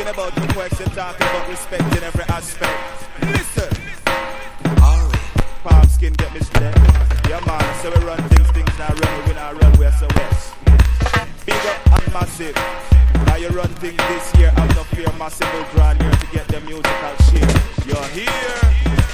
about the poets, they're talking about respect in every aspect. Listen. Palm skin get me straight. Yeah man, so we run things now run, we not run, we're so west. Big up and massive. Now you run things this year, have no fear, massive will draw near to get the musical shit. You're here.